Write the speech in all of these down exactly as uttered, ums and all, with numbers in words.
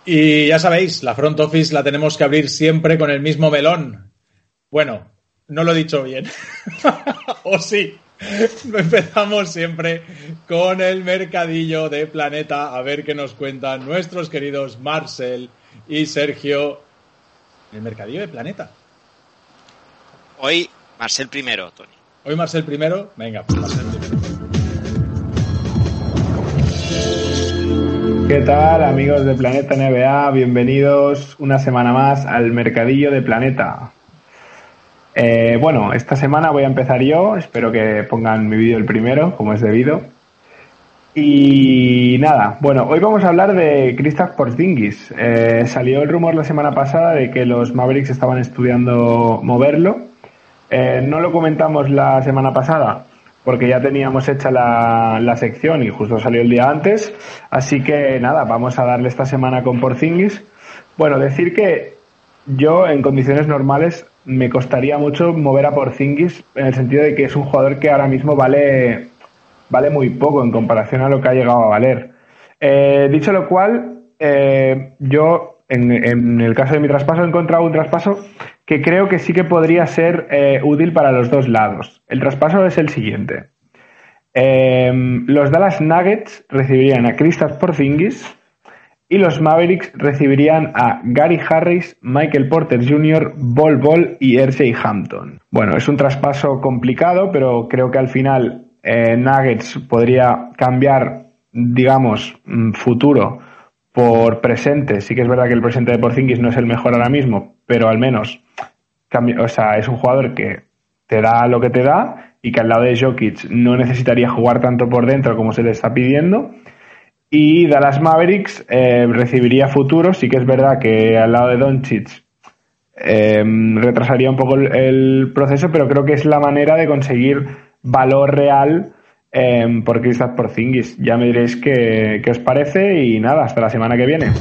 Y ya sabéis, la front office la tenemos que abrir siempre con el mismo melón. Bueno, no lo he dicho bien. ¿O sí? Empezamos siempre con el mercadillo de Planeta, a ver qué nos cuentan nuestros queridos Marcel y Sergio. El mercadillo de Planeta. Hoy Marcel primero, Tony. Hoy Marcel primero. Venga, pues Marcel primero. ¿Qué tal, amigos de Planeta N B A? Bienvenidos una semana más al mercadillo de Planeta. Eh, bueno, esta semana voy a empezar yo. Espero que pongan mi vídeo el primero, como es debido. Y nada, bueno, hoy vamos a hablar de Kristaps Porzingis. Eh, salió el rumor la semana pasada de que los Mavericks estaban estudiando moverlo. Eh, no lo comentamos la semana pasada porque ya teníamos hecha la, la sección y justo salió el día antes. Así que nada, vamos a darle esta semana con Porzingis. Bueno, decir que yo en condiciones normales me costaría mucho mover a Porzingis en el sentido de que es un jugador que ahora mismo vale, vale muy poco en comparación a lo que ha llegado a valer. Eh, dicho lo cual, eh, yo en, en el caso de mi traspaso he encontrado un traspaso que creo que sí que podría ser eh, útil para los dos lados. El traspaso es el siguiente. Eh, los Dallas Nuggets recibirían a Kristaps Porzingis y los Mavericks recibirían a Gary Harris, Michael Porter junior, Bol Bol y R J Hampton. Bueno, es un traspaso complicado, pero creo que al final eh, Nuggets podría cambiar, digamos, futuro por presente. Sí que es verdad que el presente de Porzingis no es el mejor ahora mismo, pero al menos cambia, o sea, es un jugador que te da lo que te da y que al lado de Jokic no necesitaría jugar tanto por dentro como se le está pidiendo. Y Dallas Mavericks eh, recibiría futuro. Sí que es verdad que al lado de Doncic eh, retrasaría un poco el, el proceso, pero creo que es la manera de conseguir valor real eh, por Kristaps Porzingis. Ya me diréis qué, qué os parece y nada, hasta la semana que viene.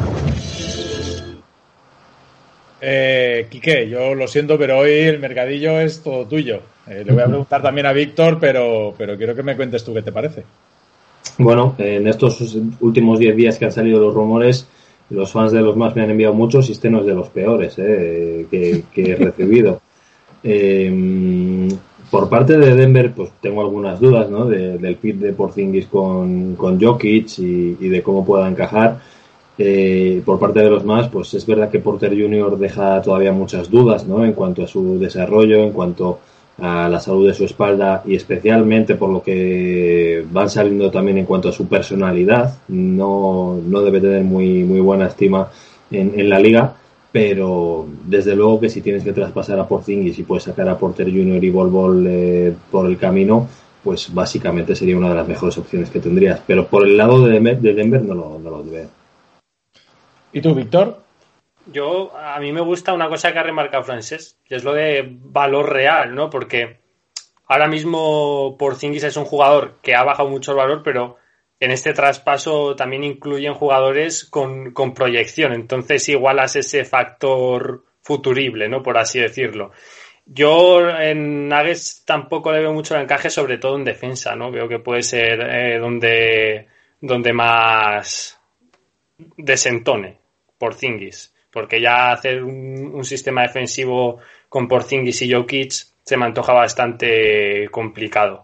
Eh, Quique, yo lo siento, pero hoy el mercadillo es todo tuyo. Eh, le voy a preguntar también a Víctor, pero, pero quiero que me cuentes tú qué te parece. Bueno, en estos últimos diez días que han salido los rumores, los fans de los Mavs me han enviado muchos y este no es de los peores eh, que, que he recibido. Eh, por parte de Denver, pues tengo algunas dudas, ¿no? De, del fit de Porzingis con, con Jokic y, y de cómo pueda encajar. Eh, por parte de los Mavs, pues es verdad que Porter junior deja todavía muchas dudas, ¿no? En cuanto a su desarrollo, en cuanto a la salud de su espalda y especialmente por lo que van saliendo también en cuanto a su personalidad. No, no debe tener muy, muy buena estima en, en la liga, pero desde luego que si tienes que traspasar a Porzingis y puedes sacar a Porter junior y Bol Bol eh, por el camino, pues básicamente sería una de las mejores opciones que tendrías. Pero por el lado de, de Denver no lo, no lo veo. ¿Y tú, Víctor? Yo, a mí me gusta una cosa que ha remarcado Francés, que es lo de valor real, ¿no? Porque ahora mismo Porzingis es un jugador que ha bajado mucho el valor, pero en este traspaso también incluyen jugadores con, con proyección. Entonces igualas ese factor futurible, ¿no? Por así decirlo. Yo en Nuggets tampoco le veo mucho el encaje, sobre todo en defensa, ¿no? Veo que puede ser eh, donde, donde más desentone Porzingis. Porque ya hacer un, un sistema defensivo con Porzingis y Jokic se me antoja bastante complicado.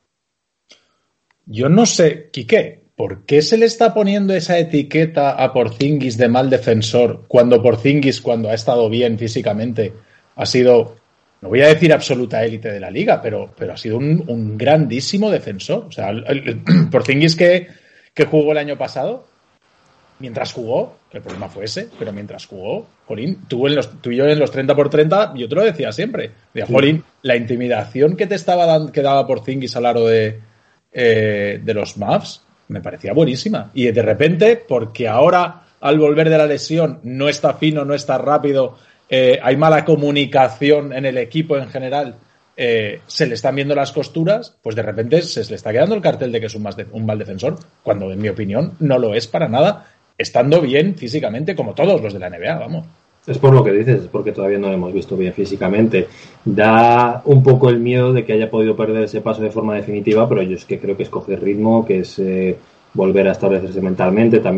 Yo no sé, Quique, ¿por qué se le está poniendo esa etiqueta a Porzingis de mal defensor cuando Porzingis, cuando ha estado bien físicamente, ha sido, no voy a decir absoluta élite de la liga, pero, pero ha sido un, un grandísimo defensor? O sea, el, el, el Porzingis que, que jugó el año pasado, mientras jugó, el problema fue ese, pero mientras jugó, Jolín, tú, en los, tú y yo en los treinta por treinta, yo te lo decía siempre, decía, Jolín, la intimidación que te estaba dando, que daba Porzingis al aro de, eh, de los Mavs, me parecía buenísima. Y de repente, porque ahora, al volver de la lesión, no está fino, no está rápido, eh, hay mala comunicación en el equipo en general, eh, se le están viendo las costuras, pues de repente se le está quedando el cartel de que es un, más de, un mal defensor, cuando en mi opinión no lo es para nada, estando bien físicamente como todos los de la N B A, vamos. Es por lo que dices, es porque todavía no lo hemos visto bien físicamente. Da un poco el miedo de que haya podido perder ese paso de forma definitiva, pero yo es que creo que es coger ritmo, que es eh, volver a establecerse mentalmente. También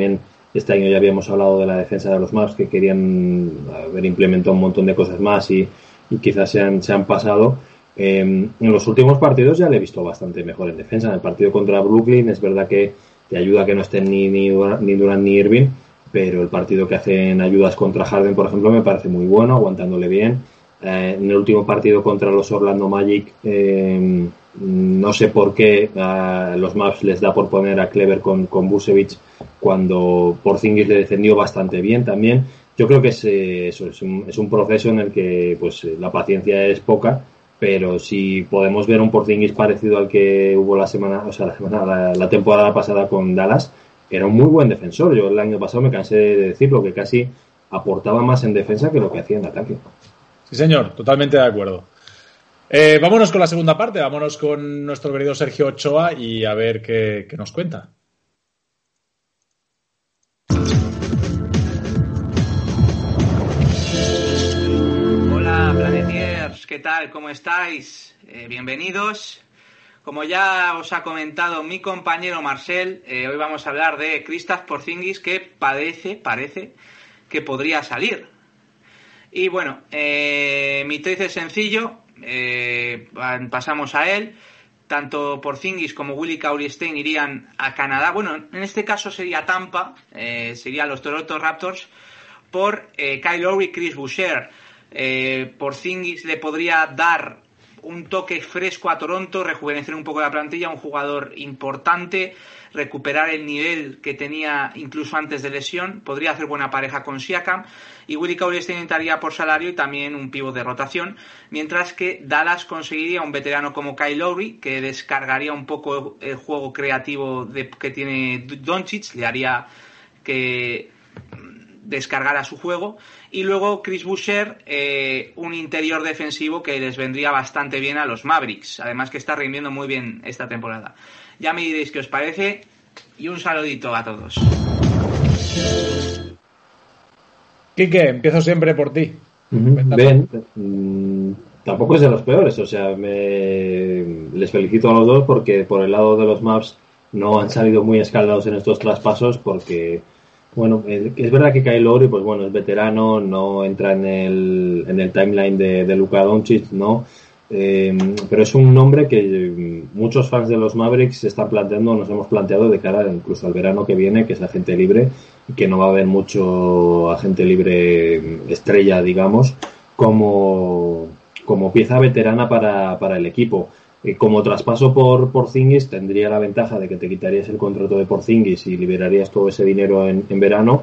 Este año ya habíamos hablado de la defensa de los Mavs, que querían haber implementado un montón de cosas más y, y quizás se han, se han pasado. Eh, en los últimos partidos ya le he visto bastante mejor en defensa. En el partido contra Brooklyn es verdad que te ayuda a que no estén ni, ni, ni Durant ni Irving, pero el partido que hacen ayudas contra Harden, por ejemplo, me parece muy bueno, aguantándole bien. Eh, en el último partido contra los Orlando Magic, eh, no sé por qué a los Mavs les da por poner a Kleber con, con Vucevic cuando Porzingis le defendió bastante bien también. Yo creo que es, eso, es, un, es un proceso en el que pues la paciencia es poca, pero si podemos ver un Porzingis parecido al que hubo la semana, o sea, la, semana, la, la temporada pasada con Dallas, era un muy buen defensor. Yo el año pasado me cansé de decirlo, que casi aportaba más en defensa que lo que hacía en ataque. Sí, señor, totalmente de acuerdo. Eh, vámonos con la segunda parte, vámonos con nuestro querido Sergio Ochoa y a ver qué, qué nos cuenta. Hola, Planetiers, ¿qué tal? ¿Cómo estáis? Eh, bienvenidos. Como ya os ha comentado mi compañero Marcel, eh, hoy vamos a hablar de Kristaps Porzingis, que parece, parece que podría salir. Y bueno, eh, mi trade es sencillo, eh, pasamos a él. Tanto Porzingis como Willie Cauley-Stein irían a Canadá. Bueno, en este caso sería Tampa, eh, serían los Toronto Raptors, por eh, Kyle Lowry y Chris Boucher. Eh, Porzingis le podría dar un toque fresco a Toronto, rejuvenecer un poco la plantilla, un jugador importante, recuperar el nivel que tenía incluso antes de lesión, podría hacer buena pareja con Siakam, y Willie Cauley-Stein entraría por salario y también un pívot de rotación, mientras que Dallas conseguiría un veterano como Kyle Lowry, que descargaría un poco el juego creativo de, que tiene Doncic, le haría que descargara su juego, y luego Chris Boucher, eh, un interior defensivo que les vendría bastante bien a los Mavericks, además que está rindiendo muy bien esta temporada. Ya me diréis qué os parece, y un saludito a todos. Quique, empiezo siempre por ti. Uh-huh. Bien, mm, tampoco es de los peores, o sea, me... les felicito a los dos porque por el lado de los Mavs no han salido muy escaldados en estos traspasos porque, bueno, es verdad que Kyle Lowry, pues bueno, es veterano, no entra en el, en el timeline de, de Luka Doncic, ¿no? Eh, pero es un nombre que muchos fans de los Mavericks se están planteando, nos hemos planteado de cara incluso al verano que viene, que es agente libre, y que no va a haber mucho agente libre estrella, digamos, como, como pieza veterana para, para el equipo. Eh, como traspaso por Porzingis tendría la ventaja de que te quitarías el contrato de Porzingis y liberarías todo ese dinero en, en verano.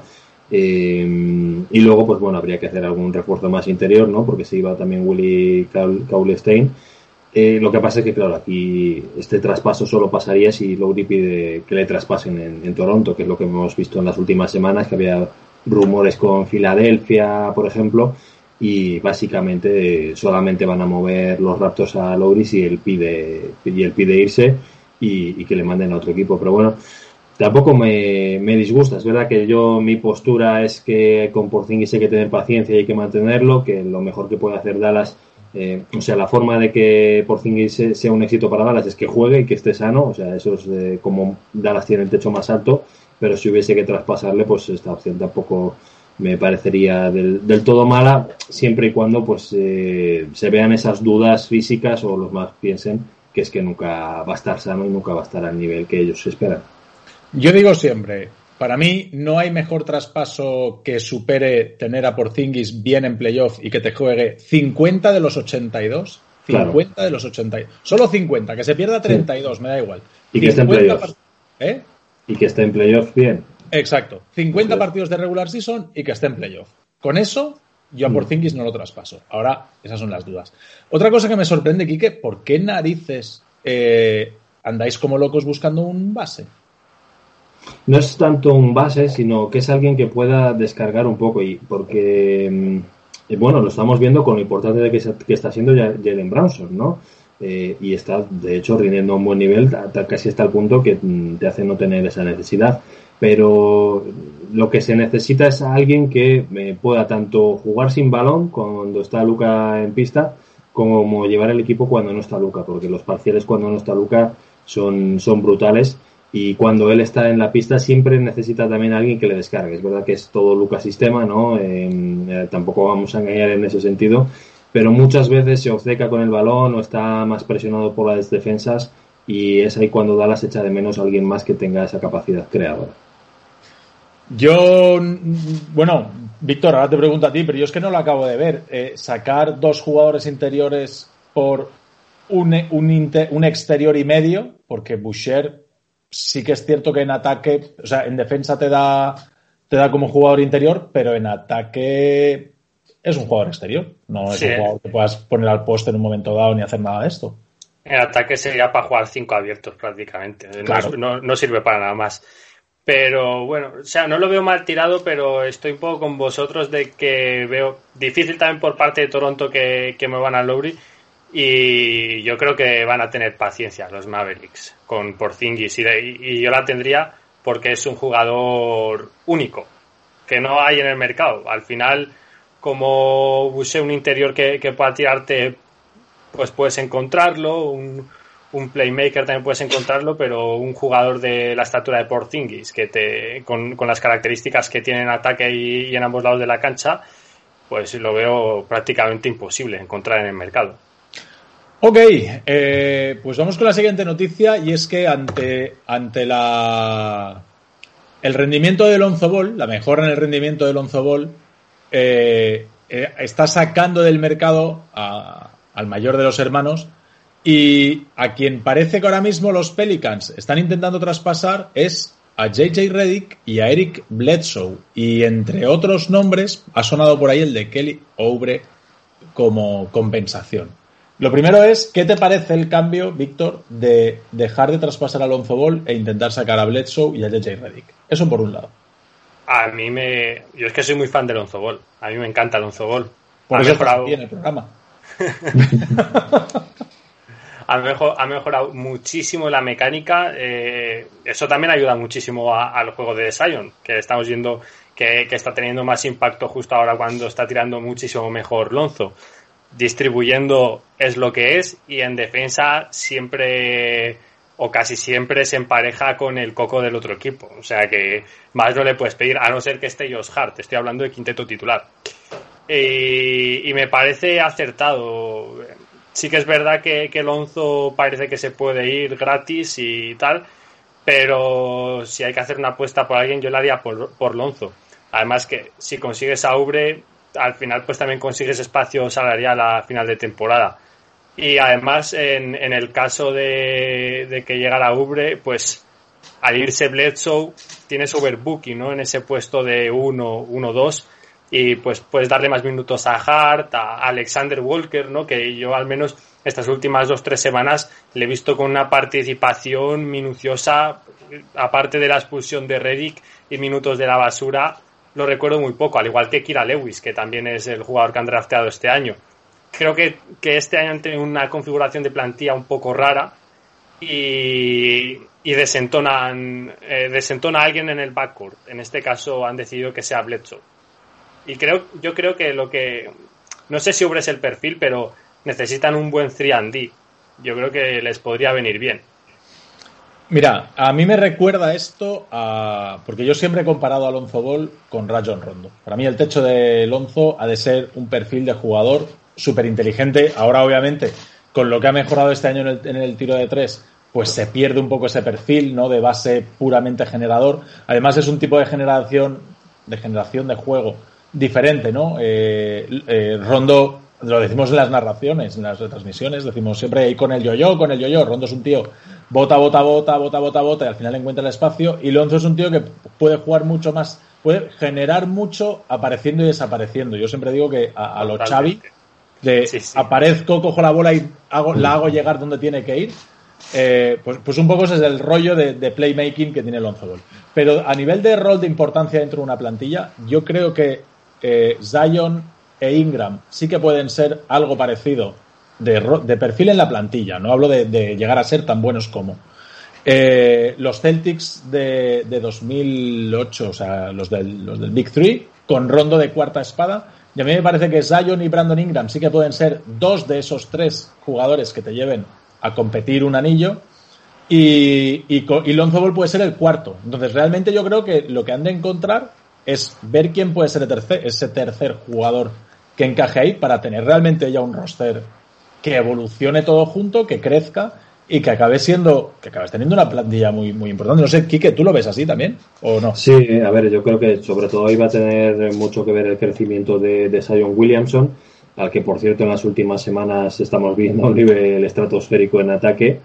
Eh, y luego pues bueno, habría que hacer algún refuerzo más interior, ¿no? Porque se iba también Willie Cauley-Stein. Eh, lo que pasa es que claro, aquí este traspaso solo pasaría si Lowry pide que le traspasen en, en Toronto, que es lo que hemos visto en las últimas semanas, que había rumores con Filadelfia, por ejemplo, y básicamente eh, solamente van a mover los Raptors a Lowry si él pide, y él pide irse y, y que le manden a otro equipo. Pero bueno, tampoco me, me disgusta. Es verdad que yo, mi postura es que con Porzingis hay que tener paciencia y hay que mantenerlo, que lo mejor que puede hacer Dallas, eh, o sea, la forma de que Porzingis sea un éxito para Dallas es que juegue y que esté sano. O sea, eso es eh, como Dallas tiene el techo más alto, pero si hubiese que traspasarle, pues esta opción tampoco me parecería del, del todo mala, siempre y cuando pues eh, se vean esas dudas físicas o los más piensen que es que nunca va a estar sano y nunca va a estar al nivel que ellos esperan. Yo digo siempre, para mí no hay mejor traspaso que supere tener a Porzingis bien en playoff y que te juegue cincuenta de los ochenta y dos. cincuenta claro. de los ochenta y dos. Solo cincuenta, que se pierda treinta y dos, sí. Me da igual. Y que esté en playoff. Part- ¿Eh? Y que esté en playoff bien. Exacto. cincuenta sí. partidos de regular season y que esté en playoff. Con eso, yo a Porzingis no lo traspaso. Ahora, esas son las dudas. Otra cosa que me sorprende, Quique, ¿por qué narices eh, andáis como locos buscando un base? No es tanto un base, sino que es alguien que pueda descargar un poco, y porque, bueno, lo estamos viendo con lo importante de que, se, que está siendo Jalen Brunson, ¿no? Eh, y está, de hecho, rindiendo a un buen nivel, casi hasta el punto que te hace no tener esa necesidad. Pero lo que se necesita es alguien que eh, pueda tanto jugar sin balón cuando está Luka en pista, como llevar el equipo cuando no está Luka, porque los parciales cuando no está Luka son, son brutales. y cuando él está en la pista siempre necesita también a alguien que le descargue. Es verdad que es todo Lucas sistema, ¿no? Eh, eh, tampoco vamos a engañar en ese sentido, pero muchas veces se obceca con el balón o está más presionado por las defensas, y es ahí cuando Dallas echa de menos a alguien más que tenga esa capacidad creadora. Yo, bueno, Víctor, ahora te pregunto a ti, pero yo es que no lo acabo de ver. Eh, sacar dos jugadores interiores por un, un, inter, un exterior y medio, porque Boucher sí que es cierto que en ataque, o sea, en defensa te da, te da como jugador interior, pero en ataque es un jugador exterior. No es sí. un jugador que puedas poner al poste en un momento dado ni hacer nada de esto. En ataque sería para jugar cinco abiertos prácticamente. Claro. No, no, no sirve para nada más. Pero bueno, o sea, no lo veo mal tirado, pero estoy un poco con vosotros de que veo difícil también por parte de Toronto que, que muevan a Lowry, y yo creo que van a tener paciencia los Mavericks con Porzingis, y, de, y yo la tendría porque es un jugador único que no hay en el mercado. Al final, como busque un interior que, que pueda tirarte, pues puedes encontrarlo, un un playmaker también puedes encontrarlo, pero un jugador de la estatura de Porzingis, que te, con, con las características que tiene en ataque y, y en ambos lados de la cancha, pues lo veo prácticamente imposible encontrar en el mercado. Ok, eh, pues vamos con la siguiente noticia, y es que ante, ante la el rendimiento de Lonzo Ball, la mejora en el rendimiento de Lonzo Ball, eh, eh, está sacando del mercado a, al mayor de los hermanos. Y a quien parece que ahora mismo los Pelicans están intentando traspasar es a J J Redick y a Eric Bledsoe. Y entre otros nombres ha sonado por ahí el de Kelly Oubre como compensación. Lo primero es, ¿qué te parece el cambio, Víctor, de dejar de traspasar a Lonzo Ball e intentar sacar a Bledsoe y a J J Redick? Eso por un lado. A mí me... Yo es que soy muy fan de Lonzo Ball. A mí me encanta Lonzo Ball. Por eso está aquí en el programa. Ha mejorado, ha mejorado muchísimo la mecánica. Eh, eso también ayuda muchísimo a, al juego de Zion, que estamos viendo que, que está teniendo más impacto justo ahora cuando está tirando muchísimo mejor Lonzo. Distribuyendo es lo que es, y en defensa siempre o casi siempre se empareja con el coco del otro equipo. O sea que más no le puedes pedir, a no ser que esté Josh Hart. Estoy hablando de quinteto titular. Y, y me parece acertado. Sí que es verdad que, que Lonzo parece que se puede ir gratis y tal, pero si hay que hacer una apuesta por alguien, yo la haría por, por Lonzo. Además que si consigues a Oubre, al final pues también consigues espacio salarial a final de temporada. Y además en, en el caso de, de que llegara Oubre, pues al irse Bledsoe tienes overbooking, ¿no? En ese puesto de uno uno dos. Y pues puedes darle más minutos a Hart, a Alexander Walker, ¿no? Que yo al menos estas últimas dos tres semanas le he visto con una participación minuciosa, aparte de la expulsión de Redick y minutos de la basura, lo recuerdo muy poco, al igual que Kira Lewis, que también es el jugador que han drafteado este año. Creo que, que este año han tenido una configuración de plantilla un poco rara y, y desentonan, eh, desentona a alguien en el backcourt. En este caso han decidido que sea Bledsoe. Y creo, yo creo que lo que... No sé si Oubre es el perfil, pero necesitan un buen tres and D. Yo creo que les podría venir bien. Mira, a mí me recuerda esto a... Porque yo siempre he comparado a Lonzo Ball con Rajon Rondo. Para mí el techo de Lonzo ha de ser un perfil de jugador súper inteligente. Ahora, obviamente, con lo que ha mejorado este año en el, en el tiro de tres, pues se pierde un poco ese perfil, ¿no? De base puramente generador. Además, es un tipo de generación, de generación de juego diferente, ¿no? Eh, eh, Rondo, lo decimos en las narraciones, en las retransmisiones, decimos siempre ahí con el yo-yo, con el yo-yo. Rondo es un tío bota, bota, bota, bota, bota, bota, y al final encuentra el espacio. Y Lonzo es un tío que puede jugar mucho más, puede generar mucho apareciendo y desapareciendo. Yo siempre digo que a, a lo Xavi, de sí, sí. aparezco, cojo la bola y hago, la hago llegar donde tiene que ir. Eh, pues, pues un poco ese es el rollo de, de playmaking que tiene Lonzo Ball. Pero a nivel de rol de importancia dentro de una plantilla, yo creo que Eh, Zion e Ingram sí que pueden ser algo parecido de, de perfil en la plantilla. No hablo de, de llegar a ser tan buenos como eh, los Celtics de, de dos mil ocho, o sea, los del, los del Big Three, con Rondo de cuarta espada. Y a mí me parece que Zion y Brandon Ingram sí que pueden ser dos de esos tres jugadores que te lleven a competir un anillo. y, y, y Lonzo Ball puede ser el cuarto. Entonces, realmente yo creo que lo que han de encontrar es ver quién puede ser el tercer, ese tercer jugador que encaje ahí para tener realmente ya un roster que evolucione todo junto, que crezca y que acabe siendo, que acabes teniendo una plantilla muy, muy importante. No sé, Quique, ¿tú lo ves así también o no? Sí, a ver, yo creo que sobre todo iba a tener mucho que ver el crecimiento de, de Zion Williamson, al que por cierto en las últimas semanas estamos viendo un nivel estratosférico en ataque.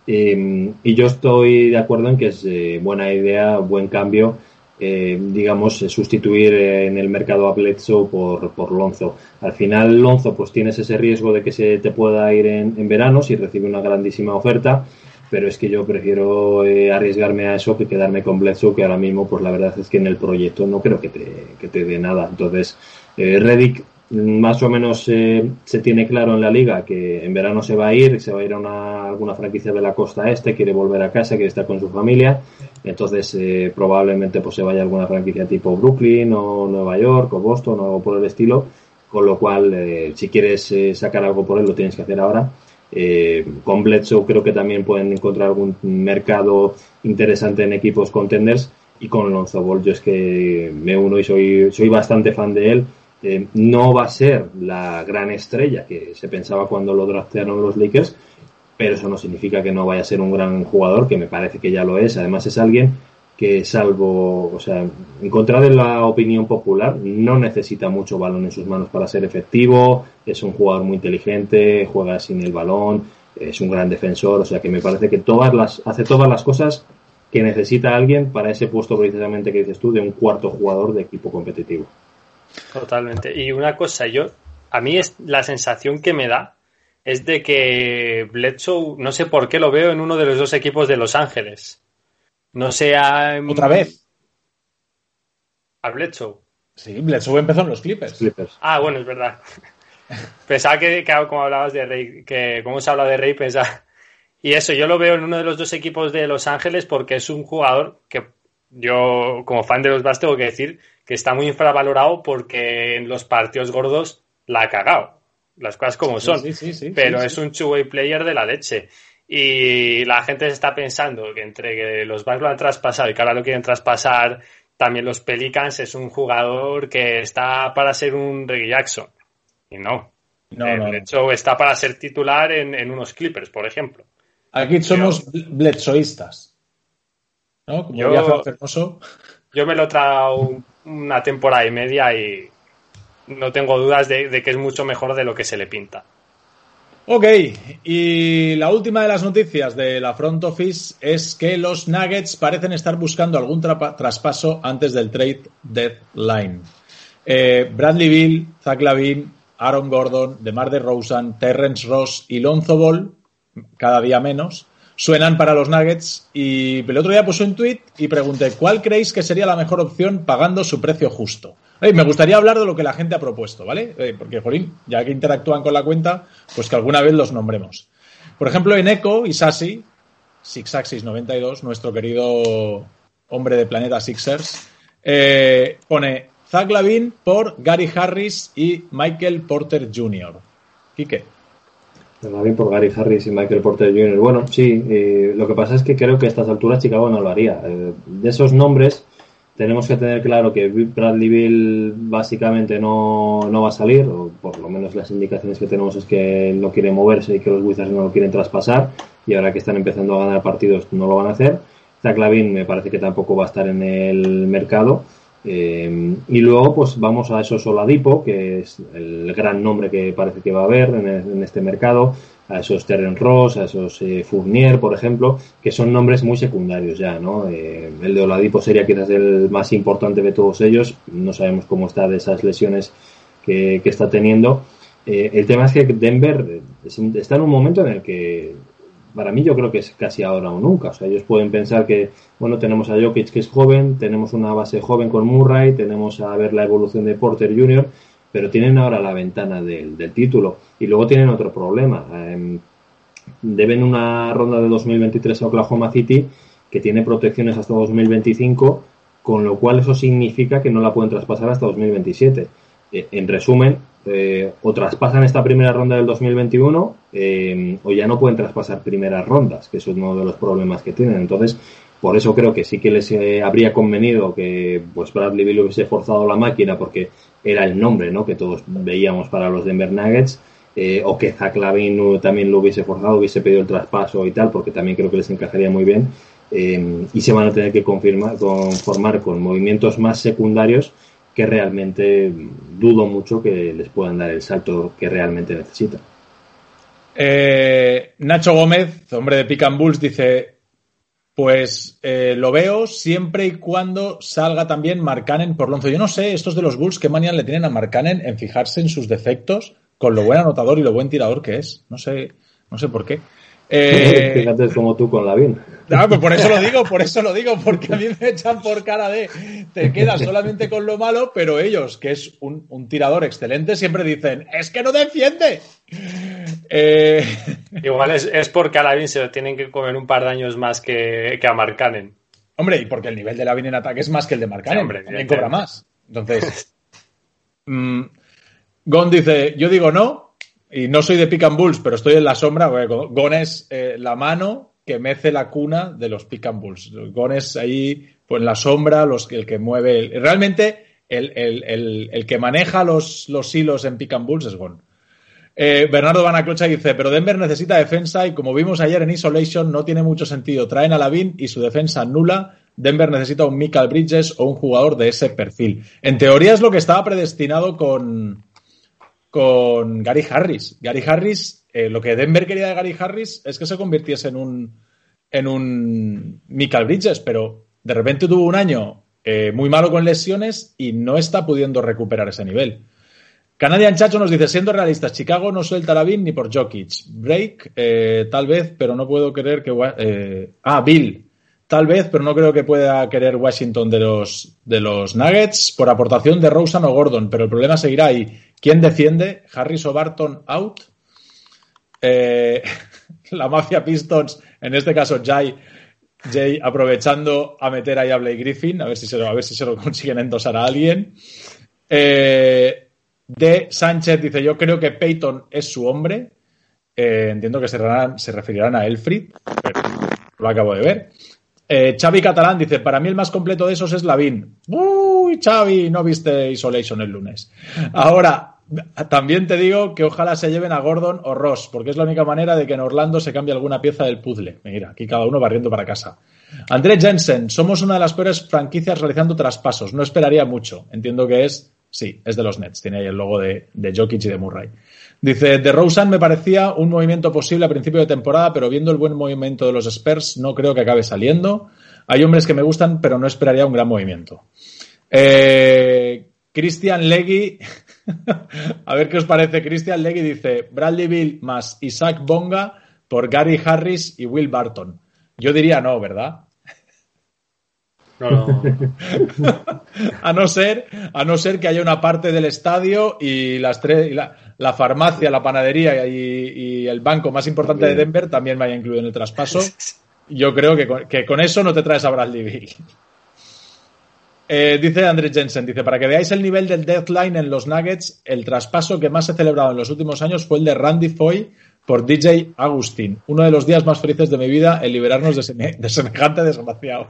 Eh, y yo estoy de acuerdo en que es eh, buena idea, buen cambio, eh, digamos, sustituir en el mercado a Bledsoe por, por Lonzo. Al final, Lonzo, pues tienes ese riesgo de que se te pueda ir en, en verano si recibe una grandísima oferta, pero es que yo prefiero eh, arriesgarme a eso que quedarme con Bledsoe, que ahora mismo, pues la verdad es que en el proyecto no creo que te, que te dé nada. Entonces, eh, Redick más o menos eh, se tiene claro en la liga que en verano se va a ir, se va a ir a una, alguna franquicia de la costa este, quiere volver a casa, quiere estar con su familia, entonces eh, probablemente pues se vaya a alguna franquicia tipo Brooklyn o Nueva York o Boston o algo por el estilo, con lo cual eh, si quieres eh, sacar algo por él lo tienes que hacer ahora. Eh, con Bledsoe creo que también pueden encontrar algún mercado interesante en equipos contenders, y con Lonzo Ball yo es que me uno y soy, soy bastante fan de él. Eh, no va a ser la gran estrella que se pensaba cuando lo draftearon los Lakers, pero eso no significa que no vaya a ser un gran jugador, que me parece que ya lo es. Además es alguien que, salvo, o sea, en contra de la opinión popular, no necesita mucho balón en sus manos para ser efectivo, es un jugador muy inteligente, juega sin el balón, es un gran defensor, o sea que me parece que todas las, hace todas las cosas que necesita alguien para ese puesto precisamente que dices tú, de un cuarto jugador de equipo competitivo. Totalmente. Y una cosa, yo, a mí es la sensación que me da es de que Bledsoe, no sé por qué lo veo en uno de los dos equipos de Los Ángeles. No sé a... ¿Otra vez? ¿A Bledsoe? Sí, Bledsoe empezó en los Clippers. Clippers. Ah, bueno, es verdad. Pensaba que, que como hablabas de Rey, que como se habla de Rey, pensaba... Y eso, yo lo veo en uno de los dos equipos de Los Ángeles porque es un jugador que yo, como fan de los Bucks, tengo que decir que está muy infravalorado porque en los partidos gordos la ha cagado. Las cosas como son. Sí, sí, sí, pero sí, es sí. un two-way player de la leche. Y la gente se está pensando que entre que los Bucks lo han traspasado y que ahora lo quieren traspasar también los Pelicans, es un jugador que está para ser un Reggie Jackson. Y no. No, eh, no, de no. hecho, está para ser titular en, en unos Clippers, por ejemplo. Aquí somos Bledsoeistas, ¿no? Como Yo- diría Fran Fermoso. Yo me lo he tragado una temporada y media y no tengo dudas de, de que es mucho mejor de lo que se le pinta. Ok, y la última de las noticias de la front office es que los Nuggets parecen estar buscando algún trapa- traspaso antes del trade deadline. Eh, Bradley Beal, Zach LaVine, Aaron Gordon, DeMar DeRozan, Terrence Ross y Lonzo Ball, cada día menos, suenan para los Nuggets. Y el otro día puse un tweet y pregunté ¿cuál creéis que sería la mejor opción pagando su precio justo? Eh, me gustaría hablar de lo que la gente ha propuesto, ¿vale? Eh, porque, jolín, ya que interactúan con la cuenta, pues que alguna vez los nombremos. Por ejemplo, en Echo y Sassi, Sixaxis noventa y dos, nuestro querido hombre de Planeta Sixers, eh, pone Zach LaVine por Gary Harris y Michael Porter junior Quique. También por Gary Harris y Michael Porter junior Bueno, sí, eh, lo que pasa es que creo que a estas alturas Chicago no lo haría. Eh, de esos nombres tenemos que tener claro que Bradley Beal básicamente no, no va a salir, o por lo menos las indicaciones que tenemos es que él no quiere moverse y que los Wizards no lo quieren traspasar, y ahora que están empezando a ganar partidos no lo van a hacer. Zach LaVine me parece que tampoco va a estar en el mercado. Eh, y luego pues vamos a esos Oladipo, que es el gran nombre que parece que va a haber en, el, en este mercado, a esos Terrence Ross, a esos eh, Fournier, por ejemplo, que son nombres muy secundarios ya, ¿no? Eh, el de Oladipo sería quizás el más importante de todos ellos, no sabemos cómo está de esas lesiones que, que está teniendo. Eh, el tema es que Denver está en un momento en el que, para mí, yo creo que es casi ahora o nunca. O sea, ellos pueden pensar que, bueno, tenemos a Jokic, que es joven, tenemos una base joven con Murray, tenemos a ver la evolución de Porter junior, pero tienen ahora la ventana del, del título. Y luego tienen otro problema. Eh, deben una ronda de dos mil veintitrés a Oklahoma City que tiene protecciones hasta dos mil veinticinco, con lo cual eso significa que no la pueden traspasar hasta dos mil veintisiete. Eh, en resumen, eh, o traspasan esta primera ronda del dos mil veintiuno eh, o ya no pueden traspasar primeras rondas, que eso es uno de los problemas que tienen. Entonces, por eso creo que sí que les eh, habría convenido que pues Bradley Beal hubiese forzado la máquina, porque era el nombre, ¿no?, que todos veíamos para los Denver Nuggets, eh, o que Zach LaVine también lo hubiese forzado, hubiese pedido el traspaso y tal, porque también creo que les encajaría muy bien. Eh, y se van a tener que confirmar, conformar con movimientos más secundarios que realmente dudo mucho que les puedan dar el salto que realmente necesitan. Eh, Nacho Gómez, hombre de Pick and Bulls, dice: pues eh, lo veo siempre y cuando salga también Markkanen por Lonzo. Yo no sé, estos de los Bulls, qué manía le tienen a Markkanen en fijarse en sus defectos con lo buen anotador y lo buen tirador que es. No sé, no sé por qué. Eh, Fíjate como tú con Lavín. Ah, pues por eso lo digo, por eso lo digo, porque a mí me echan por cara de te quedas solamente con lo malo, pero ellos, que es un, un tirador excelente, siempre dicen, es que no defiende. Eh... Igual es, es porque a Lavín se lo tienen que comer un par de años más que, que a Markkanen. Hombre, y porque el nivel de Lavín en ataque es más que el de Markkanen, sí, hombre, también cobra más. Entonces, mmm, Gon dice, yo digo no, y no soy de Pick and Bulls, pero estoy en la sombra, porque Gon es eh, la mano que mece la cuna de los Pick and Bulls. Gon es ahí, pues en la sombra, los, el que mueve... El, realmente, el, el, el, el que maneja los, los hilos en Pick and Bulls es Gon. Eh, Bernardo Banaclocha dice, pero Denver necesita defensa y como vimos ayer en Isolation, no tiene mucho sentido. Traen a Lavín y su defensa nula. Denver necesita un Mikal Bridges o un jugador de ese perfil. En teoría es lo que estaba predestinado con... con Gary Harris. Gary Harris, eh, lo que Denver quería de Gary Harris es que se convirtiese en un en un Mikal Bridges, pero de repente tuvo un año eh, muy malo con lesiones y no está pudiendo recuperar ese nivel. Canadian Chacho nos dice, siendo realistas, Chicago no suelta a Lavín ni por Jokic. Break, eh, tal vez, pero no puedo creer que... Eh, ah, Bill. Tal vez, pero no creo que pueda querer Washington de los, de los Nuggets por aportación de Rosen o Gordon, pero el problema seguirá ahí. ¿Quién defiende? ¿Harris o Barton out? Eh, la mafia Pistons, en este caso Jay, Jay aprovechando a meter ahí a Blake Griffin, a ver si se lo, a ver si se lo consiguen endosar a alguien. Eh, de Sánchez dice, yo creo que Peyton es su hombre. Eh, entiendo que se, se referirán a Elfrid, pero lo acabo de ver. Eh, Xavi Catalán dice, para mí el más completo de esos es Lavín. Uy, Xavi, no viste Isolation el lunes. Ahora, también te digo que ojalá se lleven a Gordon o Ross, porque es la única manera de que en Orlando se cambie alguna pieza del puzzle. Mira, aquí cada uno barriendo para casa. André Jensen, somos una de las peores franquicias realizando traspasos. No esperaría mucho. Entiendo que es, sí, es de los Nets. Tiene ahí el logo de, de Jokic y de Murray. Dice, de Rosen me parecía un movimiento posible a principio de temporada, pero viendo el buen movimiento de los Spurs no creo que acabe saliendo. Hay hombres que me gustan, pero no esperaría un gran movimiento. Eh, Christian Legui, a ver qué os parece. Christian Legui dice, Bradley Beal más Isaac Bonga por Gary Harris y Will Barton. Yo diría no, ¿verdad? No, no. a no ser a no ser que haya una parte del estadio y las tres y la, la farmacia, la panadería y, y el banco más importante de Denver también vaya incluido en el traspaso. Yo creo que con, que con eso no te traes a Bradley Beal. Eh, dice André Jensen, dice, para que veáis el nivel del deadline en los Nuggets, el traspaso que más he celebrado en los últimos años fue el de Randy Foy por D J Agustín. Uno de los días más felices de mi vida, el liberarnos de, seme- de semejante desgraciado.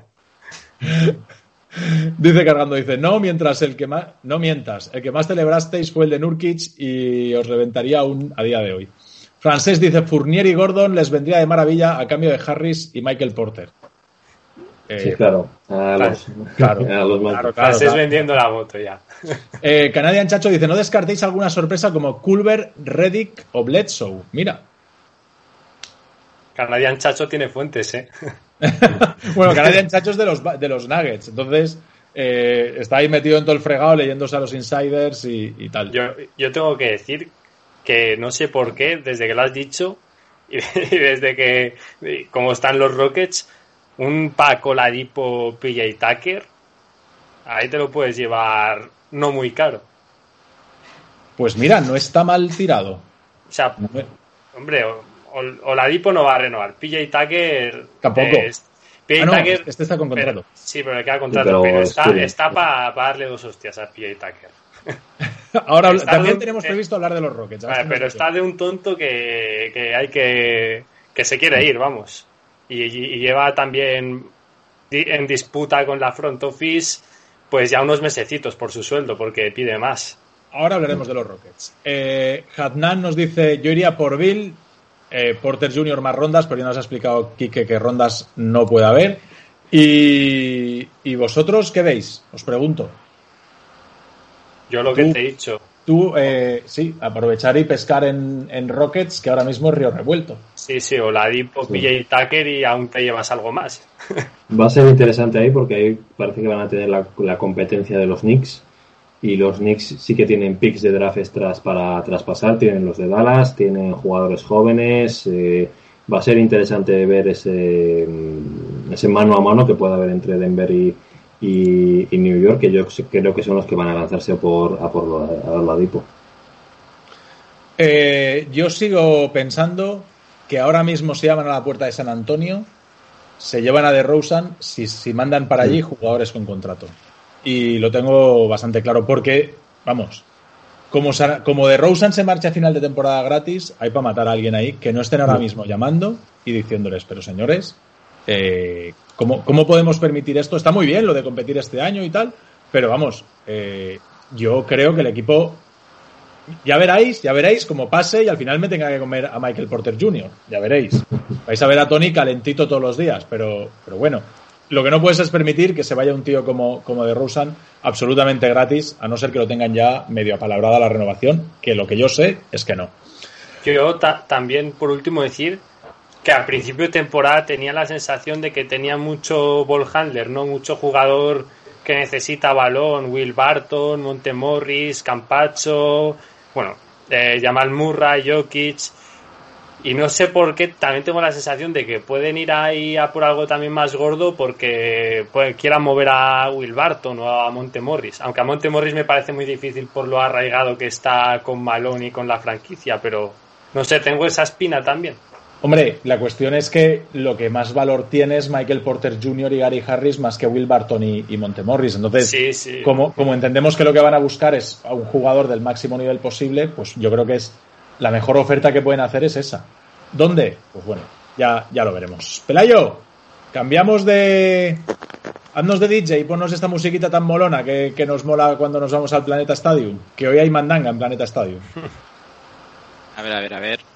Dice Cargando, dice, no mientras el que más, no mientas, el que más celebrasteis fue el de Nurkic y os reventaría aún a día de hoy. Francés dice, Fournier y Gordon les vendría de maravilla a cambio de Harris y Michael Porter. Eh, sí, claro, a los, claro, a los claro, claro, Francés claro. vendiendo la moto ya. Eh, Canadian Chacho dice, no descartéis alguna sorpresa como Culver, Redick o Bledsoe. Mira. Canadian Chacho tiene fuentes, ¿eh? Bueno, Canadian Chacho es de los, de los Nuggets, entonces eh, está ahí metido en todo el fregado leyéndose a los insiders y, y tal. Yo, yo tengo que decir que no sé por qué, desde que lo has dicho y desde que, como están los Rockets, un Paco Ladipo P J Tucker, ahí te lo puedes llevar no muy caro. Pues mira, no está mal tirado. O sea, hombre, Oladipo no va a renovar. P J Tucker tampoco. Es, P J ah, no, Tucker, este está con contrato. Pero, sí, pero le queda contrato. Sí, pero, pero está, está para pa darle dos hostias a P J Tucker. Ahora está también un, tenemos eh, previsto hablar de los Rockets. Vale, pero está de un tonto que, que hay que que se quiere ir, vamos. Y, y, y lleva también en disputa con la front office pues ya unos mesecitos por su sueldo, porque pide más. Ahora hablaremos de los Rockets. Eh, Hadnan nos dice, yo iría por Bill, eh, Porter junior más rondas, pero ya nos ha explicado Quique que rondas no puede haber. Y, y vosotros, ¿qué veis? Os pregunto. Yo lo tú, que te he dicho. Tú, eh, sí, aprovechar y pescar en, en Rockets, que ahora mismo es río revuelto. Sí, sí, o la Dipo, Sí. P J Tucker y aún te llevas algo más. Va a ser interesante ahí porque ahí parece que van a tener la, la competencia de los Knicks. Y los Knicks sí que tienen picks de draft extras para traspasar, tienen los de Dallas, tienen jugadores jóvenes. Eh, va a ser interesante ver ese, ese mano a mano que pueda haber entre Denver y, y, y New York, que yo creo que son los que van a lanzarse por, a por la, a la Dipo. Eh, yo sigo pensando que ahora mismo se llaman a la puerta de San Antonio, se llevan a DeRozan si, si mandan para allí jugadores con contrato. Y lo tengo bastante claro porque, vamos, como, como DeRozan se marcha a final de temporada gratis, hay para matar a alguien ahí que no estén ahora mismo llamando y diciéndoles, pero señores, eh, ¿cómo, ¿cómo podemos permitir esto? Está muy bien lo de competir este año y tal, pero vamos, eh, yo creo que el equipo, ya veréis, ya veréis cómo pase y al final me tenga que comer a Michael Porter junior, ya veréis. Vais a ver a Tony calentito todos los días, pero, pero bueno. Lo que no puedes es permitir que se vaya un tío como, como DeRozan absolutamente gratis, a no ser que lo tengan ya medio apalabrada la renovación, que lo que yo sé es que no. Yo ta- también, por último, decir que al principio de temporada tenía la sensación de que tenía mucho ball handler, ¿no? Mucho jugador que necesita balón, Will Barton, Montemorris, Campazzo, bueno, eh, Jamal Murray, Jokic. Y no sé por qué, también tengo la sensación de que pueden ir ahí a por algo también más gordo porque pues, quieran mover a Will Barton o a Montemorris. Aunque a Montemorris me parece muy difícil por lo arraigado que está con Malone y con la franquicia, pero no sé, tengo esa espina también. Hombre, la cuestión es que lo que más valor tiene es Michael Porter junior y Gary Harris más que Will Barton y, y Montemorris. Entonces, sí, sí. Como, como entendemos que lo que van a buscar es a un jugador del máximo nivel posible, pues yo creo que es la mejor oferta que pueden hacer es esa. ¿Dónde? Pues bueno, ya, ya lo veremos. Pelayo, cambiamos de... Haznos de D J y ponnos esta musiquita tan molona que, que nos mola cuando nos vamos al Planeta Stadium. Que hoy hay mandanga en Planeta Stadium. A ver, a ver, a ver.